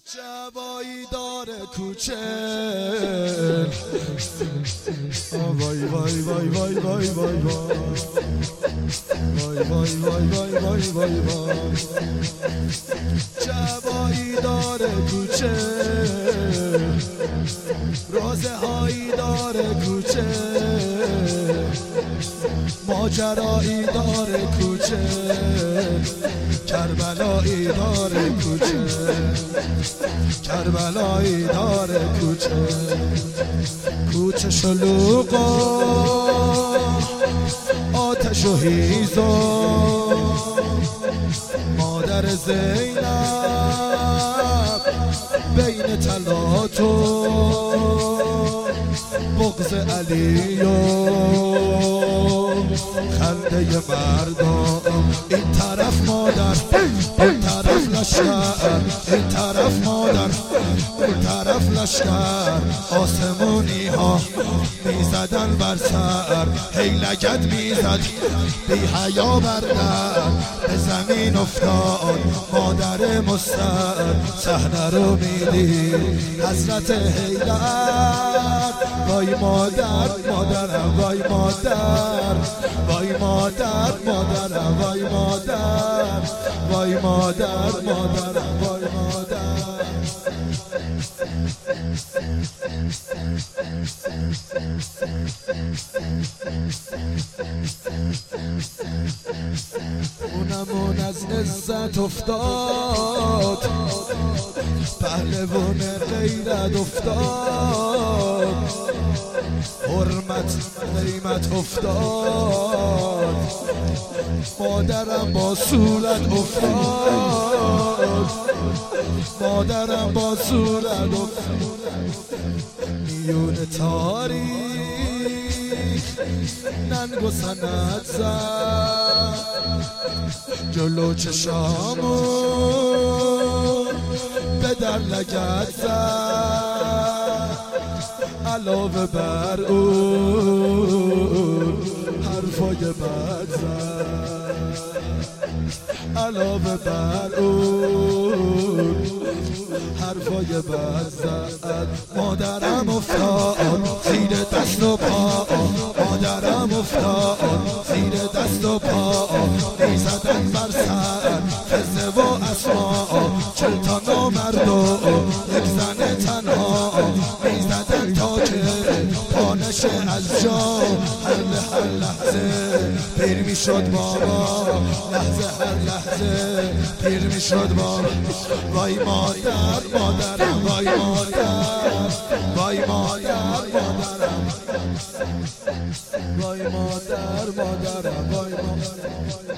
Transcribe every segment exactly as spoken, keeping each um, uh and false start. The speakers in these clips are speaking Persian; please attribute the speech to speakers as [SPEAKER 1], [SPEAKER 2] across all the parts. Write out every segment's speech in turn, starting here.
[SPEAKER 1] جوایی داره کوچه وای وای وای وای وای وای وای وای وای وای وای وای وای جوایی داره کوچه روزه هایی داره کوچه ماجرایی داره کوچه کربلایی داره کوچه کربلایی داره کوچه کوچه شلوغا آتش و هیزا مادر زینب بین طلات و بغض علی و خنده مردم این طرف مادر این طرف لشکر این طرف مادر این طرف لشکر آسمونی ها میزدن بر سر هی لگد میزد بی حیا بردن به زمین افتاد مادر مستر صحنه رو میدید حضرت حیدر وای مادر مادرم وای مادر وای مادر مادرم وای مادر وای مادر مادرم وای مادر اونمون از عزت افتاد پهلوان غیرت افتاد حرمت قیمت افتاد مادرم با صورت افتاد مادرم با صورت افتاد میون تاریخ ننگ و سند زد جلو چشامو به در لگد زد علاوه بر اون حرفای بد زد علاوه بر اون حرفای بد زد مادرم افتاد زیر دست و پا مادرم افتاد زیر دست و پا میزدن بر سر فزه و اسما چل تا نامرد و یک زن تنها میزدن تا که پا نشه از جا هر هر لحظه پیر میشد بابا لحظه هر لحظه پیر میشد بابا وای مادر مادرم وای مادر وای مادر مادرم وای مادر مادرم وای مادر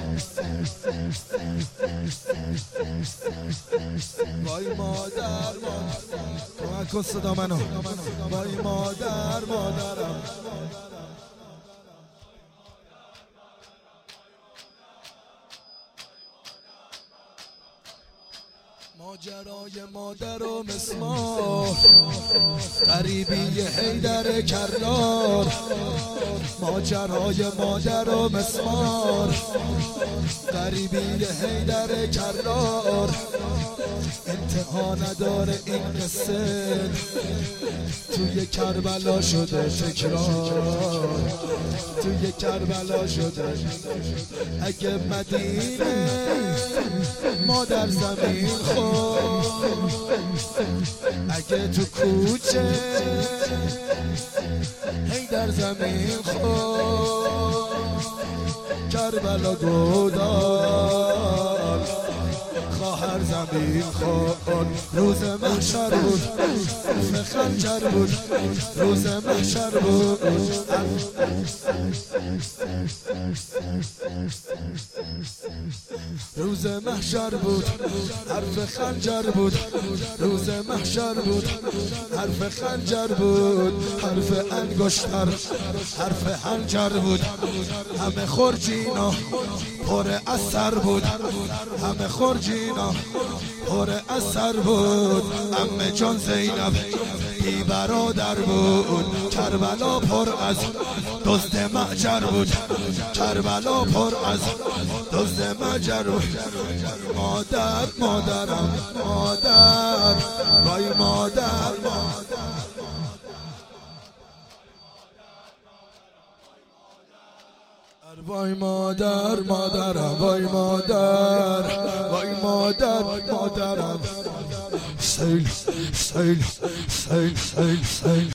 [SPEAKER 1] وای مادر کمک کن صدا منو وای مادر مادرم ماجرای مادر و مسمار غریبی حیدر کرار ماجرای مادر و مسمار غریبی حیدر کرار انتها نداره این قصه توی کربلا شده تکرار توی کربلا شده اگه مدینه مادر زمین خود اگه تو کوچه حیدر زمین خود کربلا گودال خواهر زمین خود روز محشر بود حرف خنجر بود روز محشر بود روز محشر بود حرف خنجر بود روز محشر بود حرف خنجر بود حرف انگشتر حرف حنجر بود همه خرجینا پر اثر بود همه خرجینا پر اثر بود عمه جان زینب بی برادر بود کربلا پر از دزد معجر بود کربلا پر از دزد معجر بود مادر مادرم مادر وای مادر وای مادر مادرم وای مادر وای مادر مادرم سیل سیل سیل سیل سیل